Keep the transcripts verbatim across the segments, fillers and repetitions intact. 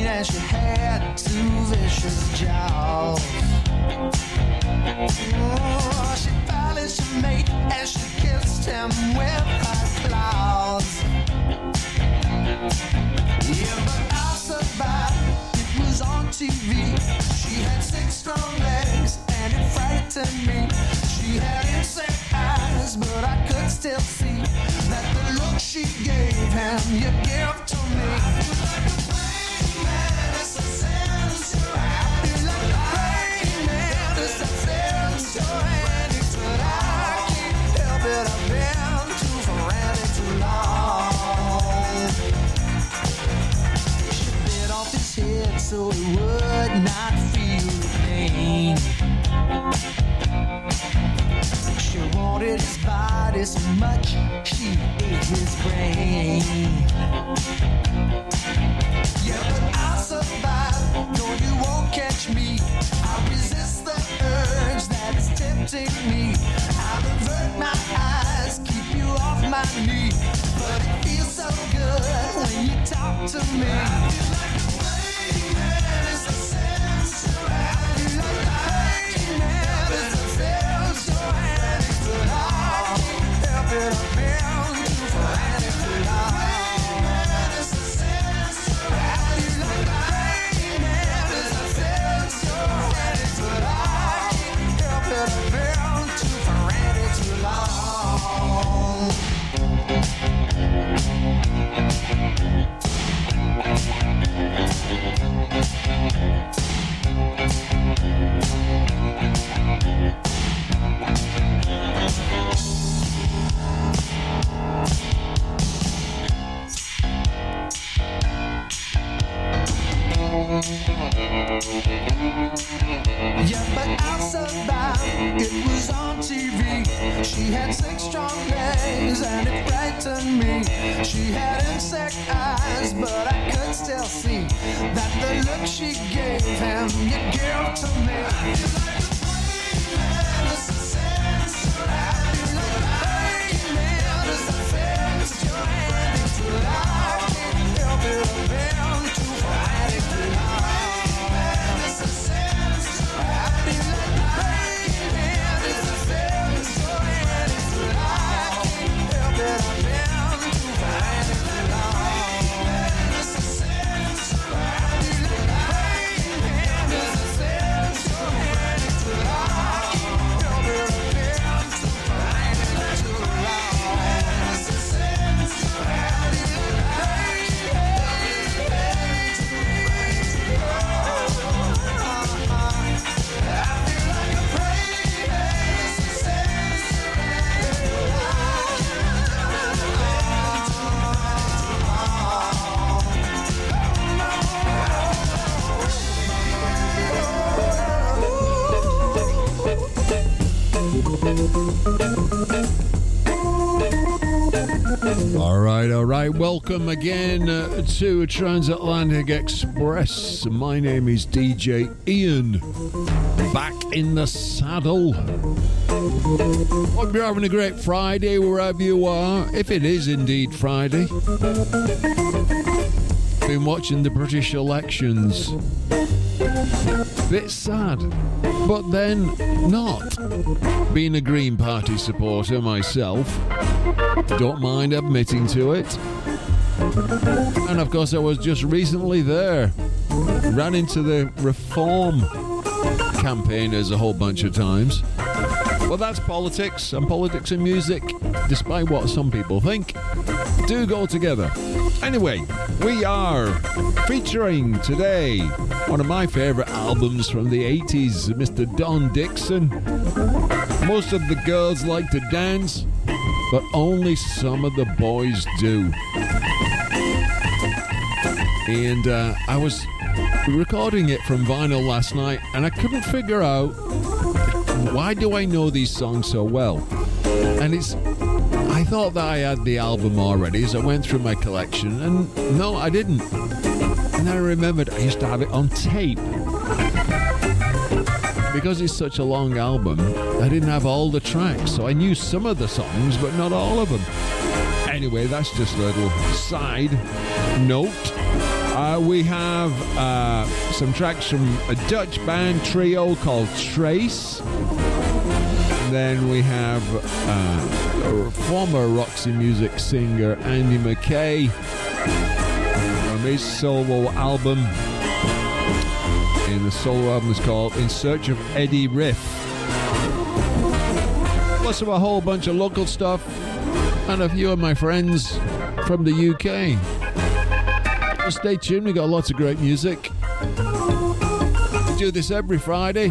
and she had two vicious jaws. Oh, she polished her mate and she kissed him with her claws. Yeah, but I survived, it was on T V. She had six strong legs and it frightened me. She had insect eyes, but I could still see that the look she gave him, you give to me. I feel like a praying mantis, a sensor. I feel like a praying mantis, a sensor. And it's what I can't help it, I've been too frantic too long. She bit off his head so he would not feel the pain. She wanted his body so much, she ate his brain. Yeah, but I survived, no you won't catch me. I resist the urge that is tempting me. I avert my eyes, keep you off my knee. But it feels so good when you talk to me. I feel like a praying man is a sensor. I feel like a praying man is a sensor. And it's what I can't help it, I've been too frantic too long. Praying man is a sensor. I feel like a praying man is a sensor. And it's what I can't help it, I've been too frantic too long. Yeah, but I survived, it was on T V. She had six strong legs and it frightened me. She had insect eyes, but I could still see that the look she gave him, you give to me. I feel like a praying man is a sensor. I feel like a praying man is a sensor. And it's what I can't help it, I've been too frantic too long. Praying man is a sensor. I feel like a praying man is a sensor. And it's what I can't help it, I've been too frantic too long. Praying man is a sensor. I feel like a praying man is a sensor. And it's what I can't help it, I've been too frantic too long. It's a sensor. I feel like a praying man is a sensor. I feel like a praying man is a sensor. All right, all right. Welcome again uh, to Transatlantic Express. My name is D J Ian. Back in the saddle. Hope you're having a great Friday wherever you are. If it is indeed Friday. Been watching the British elections. Bit sad, but then not. Being a Green Party supporter myself, don't mind admitting to it. And of course I was just recently there. Ran into the Reform campaigners a whole bunch of times. Well, that's politics, and politics and music, despite what some people think, do go together. Anyway, we are featuring today one of my favourite albums from the eighties, Mister Don Dixon. Most of the girls like to dance, but only some of the boys do. And uh, I was recording it from vinyl last night, and I couldn't figure out, why do I know these songs so well? And it's, I thought that I had the album already as I went through my collection, and no, I didn't. And then I remembered I used to have it on tape. Because it's such a long album, I didn't have all the tracks, so I knew some of the songs, but not all of them. Anyway, that's just a little side note. Uh, we have uh, some tracks from a Dutch band trio called Trace. And then we have uh, former Roxy Music singer Andy McKay from his solo album. And the solo album is called In Search of Eddie Riff. Plus a whole bunch of local stuff and a few of my friends from the U K. So stay tuned, we got lots of great music. We do this every Friday.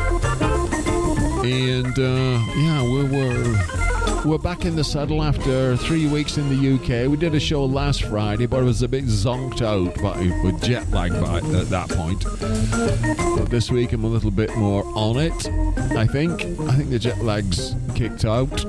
And uh, yeah, we we're, we're back in the saddle after three weeks in the U K. We did a show last Friday, but it was a bit zonked out by, with jet lag by, at that point. But this week I'm a little bit more on it, I think. I think the jet lag's kicked out.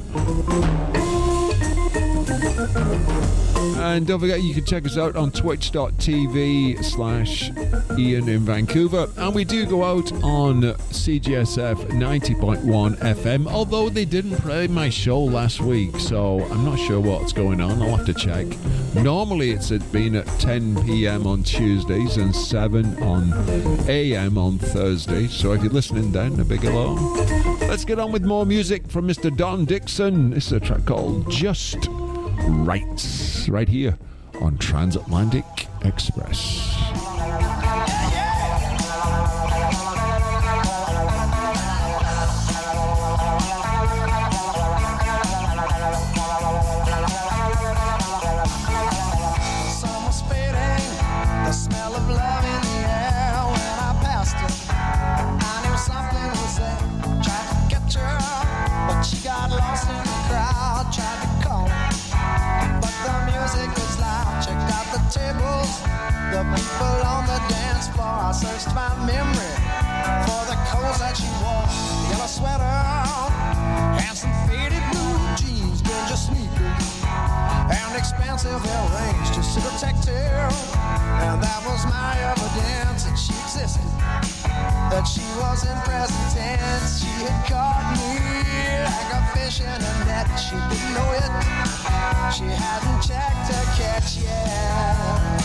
And don't forget, you can check us out on twitch.tv slash Ian in Vancouver. And we do go out on C G S F ninety point one F M, although they didn't play my show last week, so I'm not sure what's going on. I'll have to check. Normally it's been at ten p.m. on Tuesdays and seven on a m on Thursdays, so if you're listening then, a big hello. Let's get on with more music from Mister Don Dixon. This is a track called Just Rights, right here on Transatlantic Express. The people on the dance floor, I searched my memory for the clothes that she wore. The yellow sweater and some faded blue jeans, ginger sneakers and expensive earrings just to protect her. And that was my evidence that she existed, that she was in present tense. She had caught me like a fish in a net. She didn't know it, she hadn't checked her catch yet.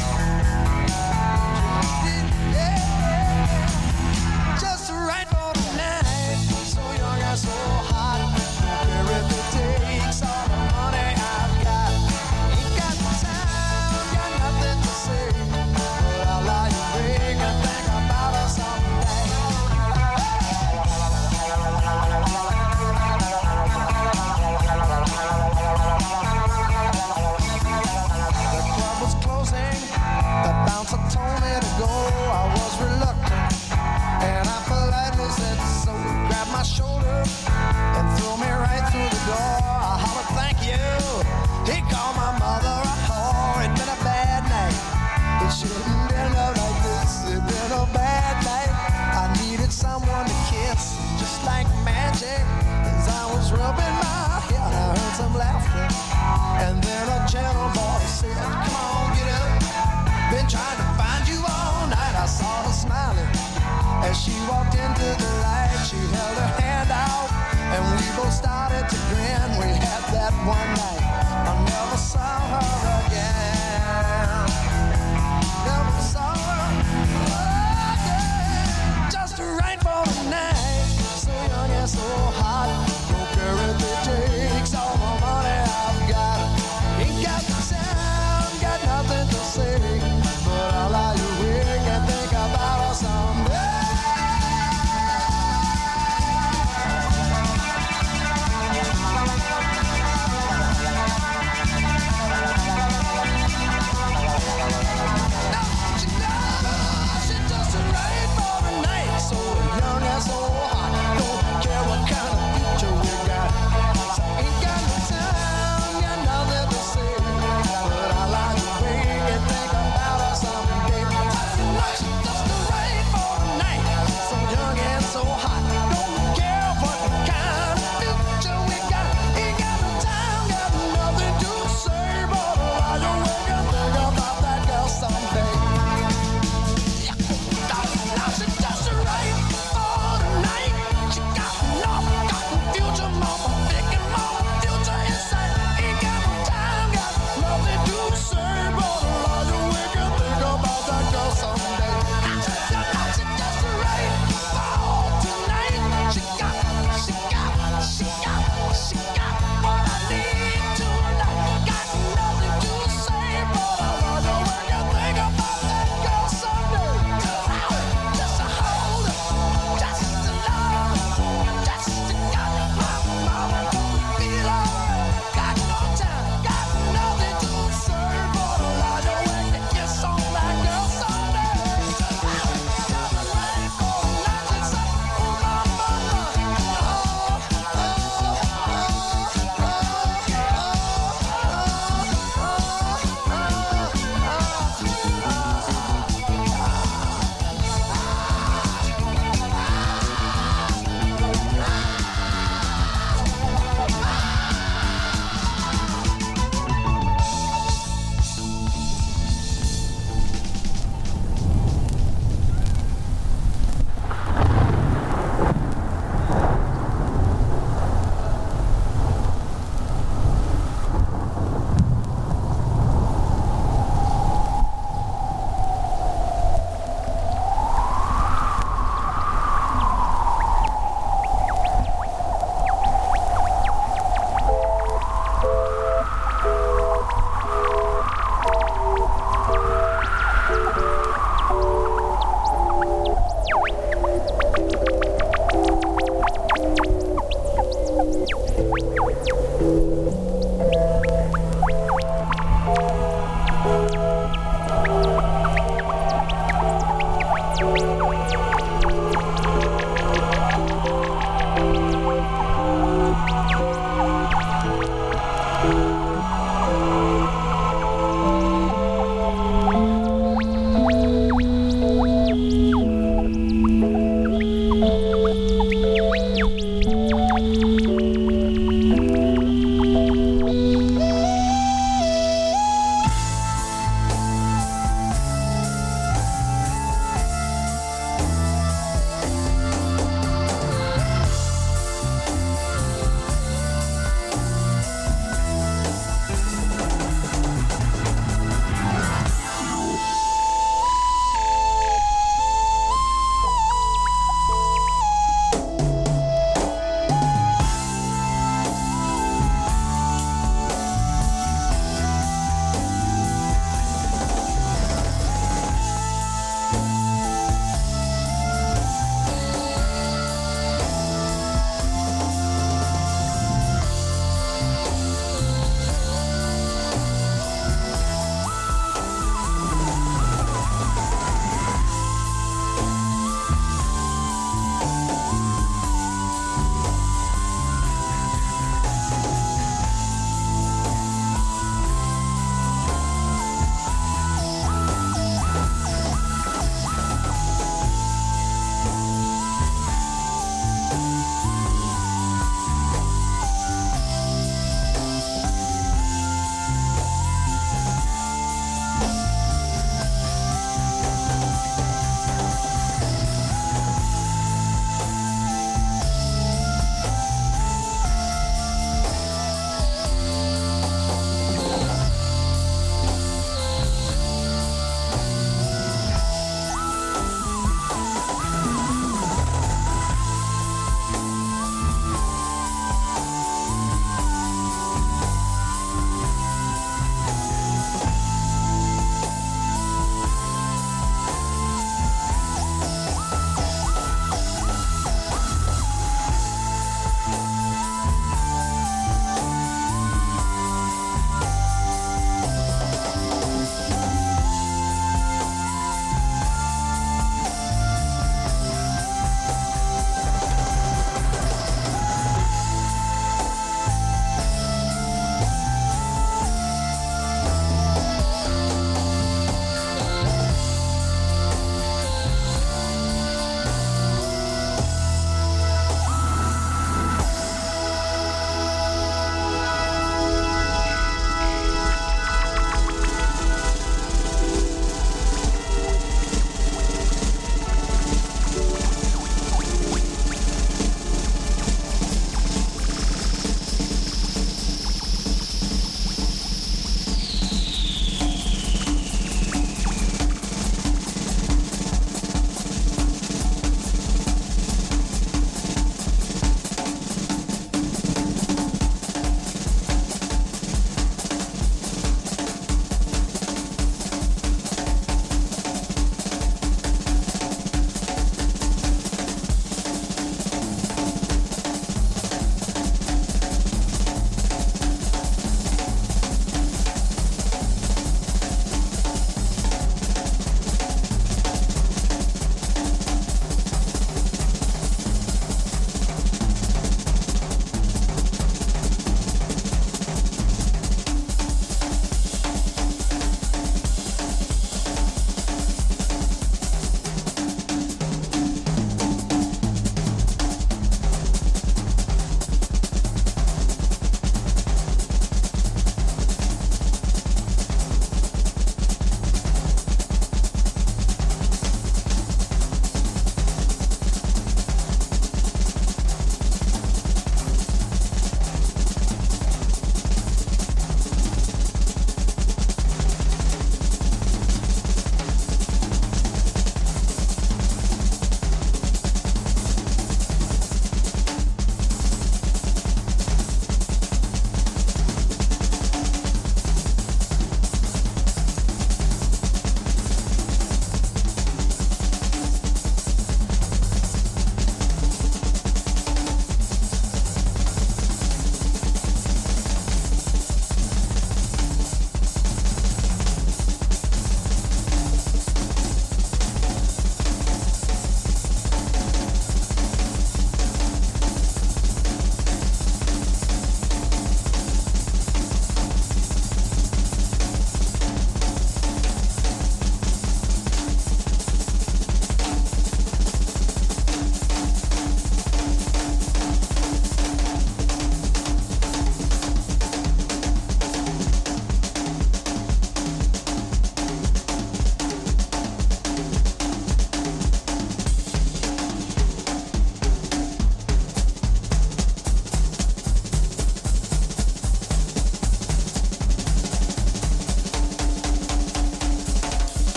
Just right for the night, so young and so hot. Care if it takes all the money I've got. Ain't got time, got nothing to say, but I'll lie awake and think about her someday.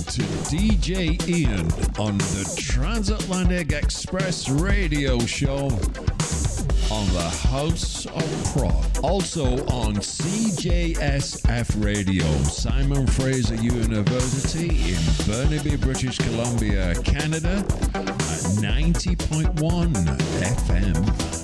to D J Ian on the Transatlantic Express radio show on the House of Prog. Also on C J S F Radio, Simon Fraser University in Burnaby, British Columbia, Canada at ninety point one F M.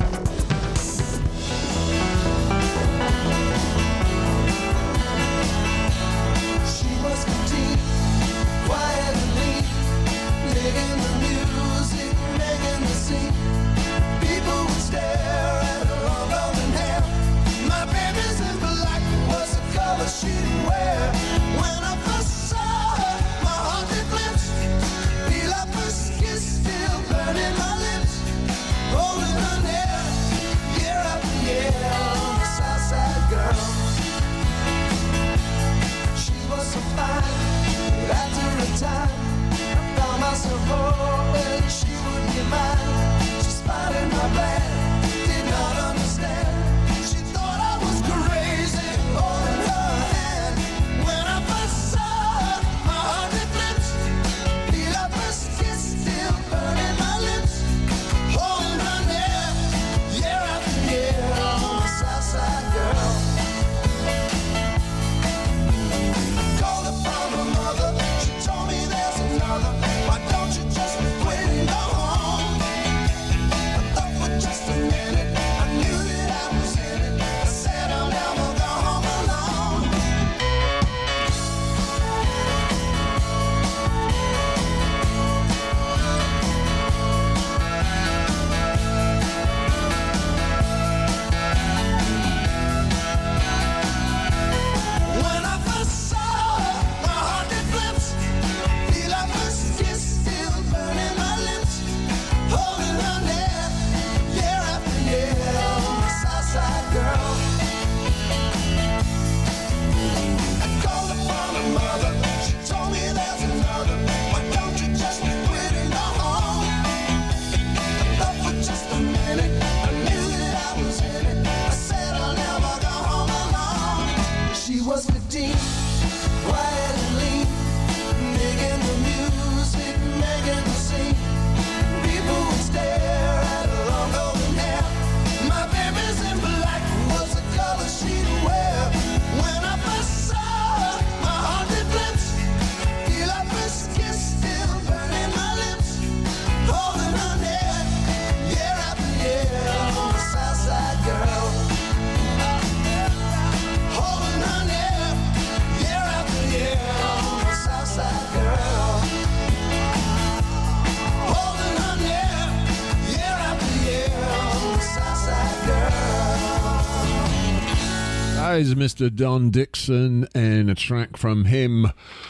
Is Mister Don Dixon and a track from him. Uh,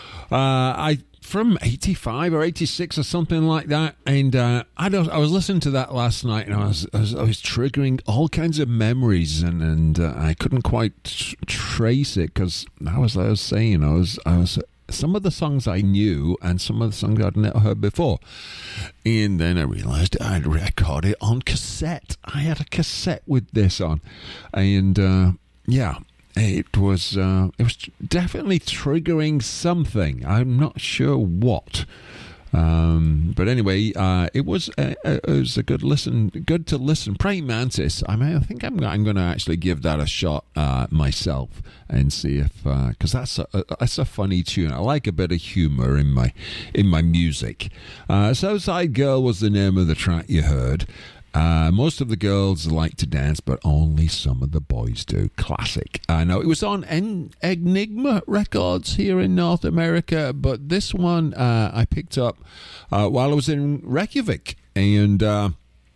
I from eighty-five or eighty-six or something like that, and uh, I don't. I was listening to that last night, and I was I was, I was triggering all kinds of memories, and and uh, I couldn't quite tr- trace it because I was I was saying I was I was. Some of the songs I knew and some of the songs I'd never heard before. And then I realised I'd recorded it on cassette. I had a cassette with this on. And, uh, yeah, it was, uh, it was definitely triggering something. I'm not sure what. Um, but anyway, uh, it was uh, it was a good listen, good to listen. Praying Mantis. I mean, I think I'm I'm going to actually give that a shot uh, myself and see if because uh, that's a, a that's a funny tune. I like a bit of humor in my in my music. Uh, Southside Girl was the name of the track you heard. Uh, most of the girls like to dance, but only some of the boys do. Classic. I know it was on En- Enigma Records here in North America, but this one uh, I picked up uh, while I was in Reykjavik, and uh,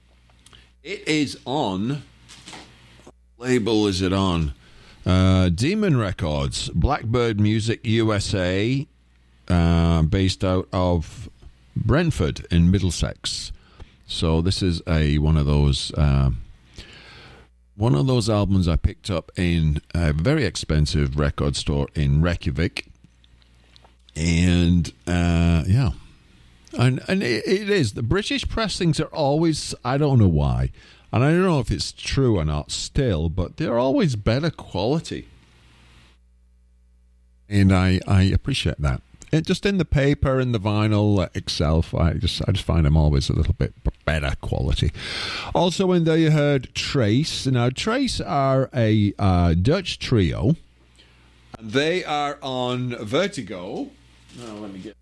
it is on. What label is it on? Uh, Demon Records, Blackbird Music U S A, uh, based out of Brentford in Middlesex. So this is a one of those uh, one of those albums I picked up in a very expensive record store in Reykjavik, and uh, yeah, and and it, it is the British pressings are always, I don't know why, and I don't know if it's true or not still, but they're always better quality, and I I appreciate that. it, just in the paper and the vinyl itself, I just I just find them always a little bit better quality. Also, in there you heard Trace. Now, Trace are a uh, Dutch trio. They are on Vertigo. Oh, let me get...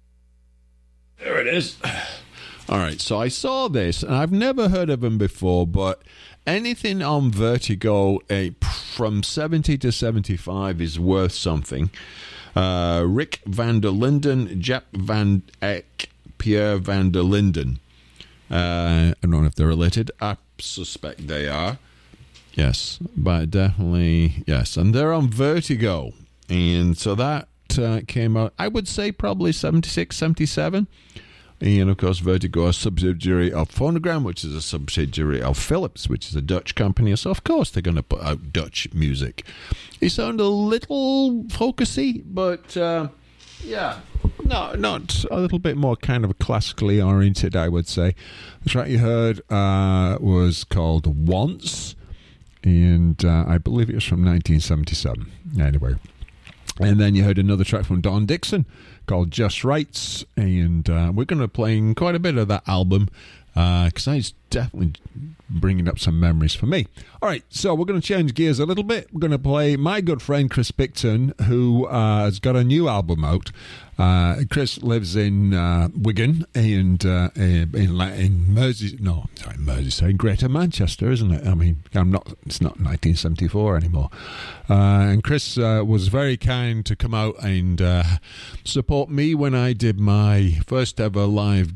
There it is. All right, so I saw this, and I've never heard of them before, but anything on Vertigo uh, from seventy to seventy-five is worth something. Uh, Rick van der Linden, Jap van Eyck, Pierre van der Linden. Uh, I don't know if they're related. I suspect they are. Yes, but definitely, yes. And they're on Vertigo. And so that uh, came out, I would say, probably seventy-six, seventy-seven. And, of course, Vertigo, a subsidiary of Phonogram, which is a subsidiary of Philips, which is a Dutch company. So, of course, they're going to put out Dutch music. They sound a little folksy, but, uh, yeah, no, not a little bit more kind of classically oriented, I would say. The track you heard uh, was called Once, and uh, I believe it was from nineteen seventy-seven. Anyway. And then you heard another track from Don Dixon called Just Rights, and uh, we're going to play quite a bit of that album because uh, it's definitely bringing up some memories for me. All right, so we're going to change gears a little bit. We're going to play my good friend Chris Picton, who uh, has got a new album out. Uh, Chris lives in uh, Wigan and uh, in in Mersey. No, sorry, Merseyside, Greater Manchester, isn't it? I mean, I'm not. It's not nineteen seventy-four anymore. Uh, and Chris uh, was very kind to come out and uh, support me when I did my first ever live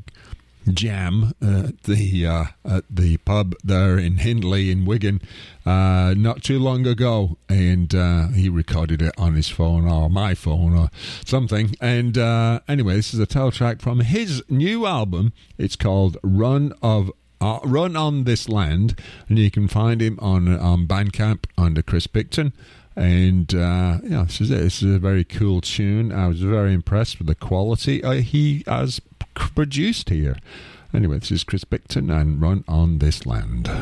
jam at the uh, at the pub there in Hindley in Wigan uh, not too long ago, and uh, he recorded it on his phone or my phone or something. And uh, anyway, this is a title track from his new album. It's called Run of uh, Run on This Land, and you can find him on on Bandcamp under Chris Picton. And uh, yeah, this is it. This is a very cool tune. I was very impressed with the quality uh, he has produced here. Anyway, this is Chris Picton and Run on This Land.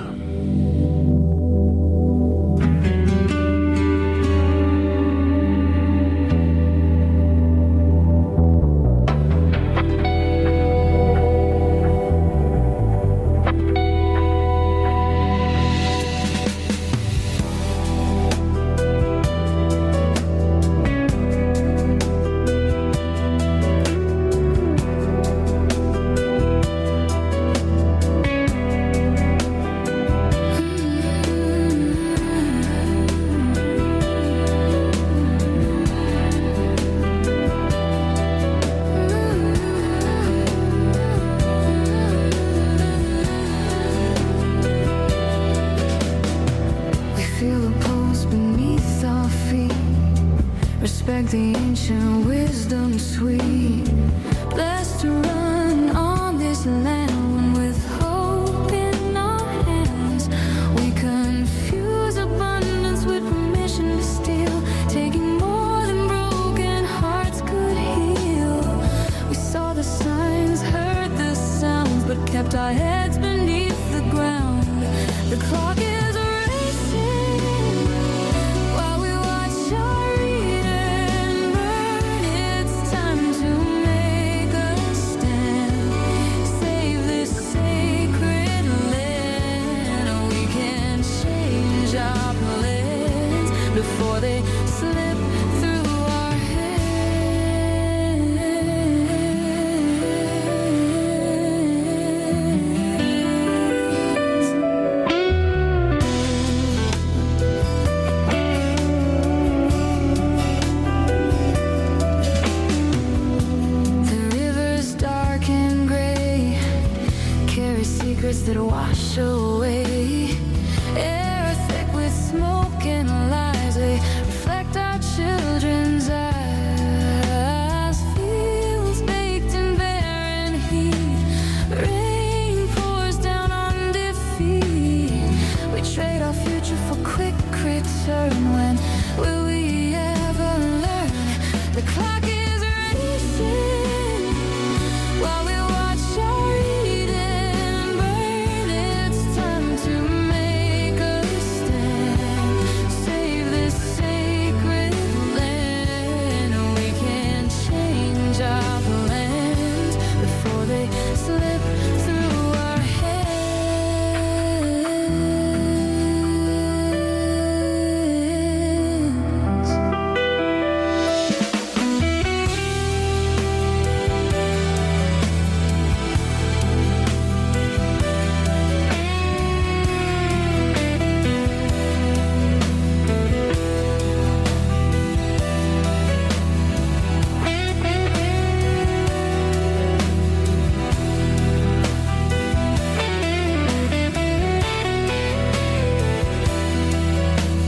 Trade our future for quick return. When will we